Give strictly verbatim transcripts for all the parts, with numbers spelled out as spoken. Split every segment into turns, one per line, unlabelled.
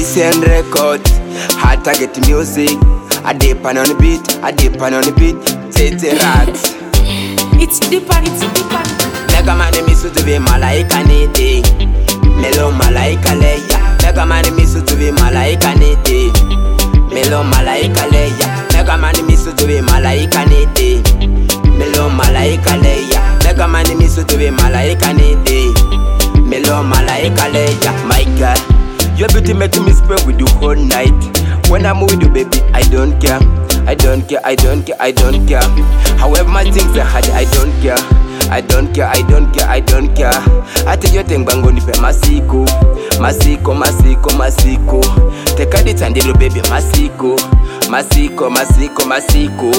Decent record, hard target music. I dip on the beat, I dip on the beat. Tete rats.
It's deeper, it's deeper.
Mega man misu to be malaika niti. Melo malaika leya. Mega man misu to be malaika niti. Melo malaika leya. Mega man misu to be malaika niti. Melo malaika leya. Mega man misu to be malaika niti. Melo malaika leya. My God, your beauty making me spend with you whole night. When I'm with you, baby, I don't care. I don't care, I don't care, I don't care. However my things are hard, I don't care. I don't care, I don't care, I don't care. I tell you thing bango nipe masiko. Masiko, masiko, masiko. Take a dit and little baby masiko. Masiko, masiko, masiko.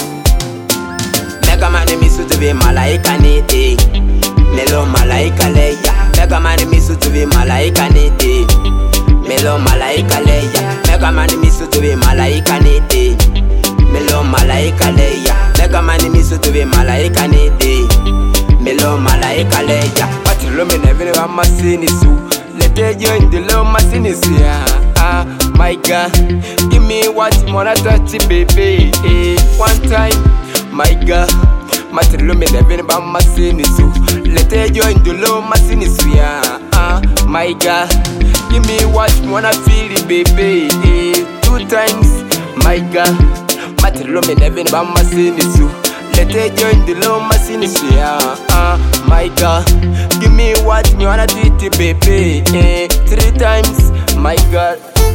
Mega man misu to be malaika niti. Melo malaika leya. Mega man misu to be malaika niti. Melo malaika leya. Mega man misu to be malaika niti. Melo malaika leya. Mega man misu to be malaika niti. Melo malaika leya. But you me never want my sin is you. Let her join the low my sin is ya. Ah, my God, give me what you wanna touch, baby. Eh, one time, my God. Matelo me never want my sin is you. Let her join the low my sin is ya. Ah, my God, give me what you wanna feel, baby. Eh, two times, my God. Matelo me never want my sin is you. Let her join the low my sin is ya. Ah, my God, give me what you wanna do, it, baby. Eh, three times, my God.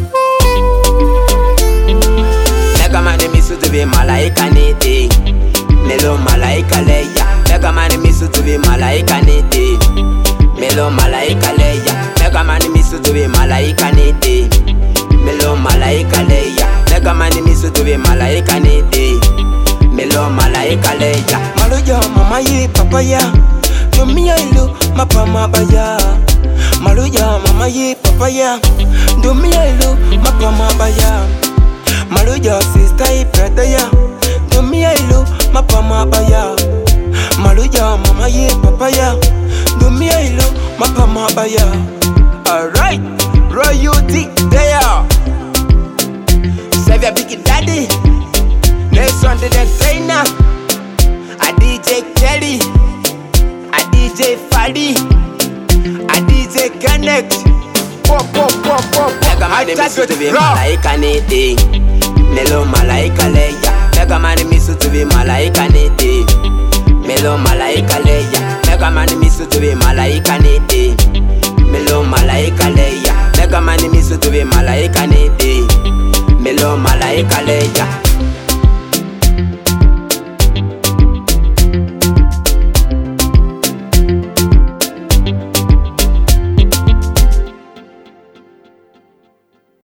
Mega man misu to be malaika niti. Melo malaika leya. Mega man misu to be malaika niti. Melo malaika leya. Mega man misu to be malaika niti. Melo malaika leya. Mega man misu to be malaika niti. Melo malaika leya.
Maluja mama ye papaya. Dumia ilo mapa mabaya. Maluja mama ye papaya. Dumia ilo mapa mabaya. Maluja sister ye pradaya. Dumia ilo mapa mabaya. Maluja mama ye papaya. Dumia ilo mapa mabaya.
Alright, royalty there. Save your big daddy. Next one to the trainer. A D J Kelly. A D J Fadi. A D J Connect. Pop, pop, pop, pop. Mega man misu to be malaika niti. Melo malaika leya. Mega man misu to be malaika niti. Melo malaika leya. Mega man misu to be malaika niti. Melo malaika leya. Mega man misu to be malaika niti. Melo malaika leya.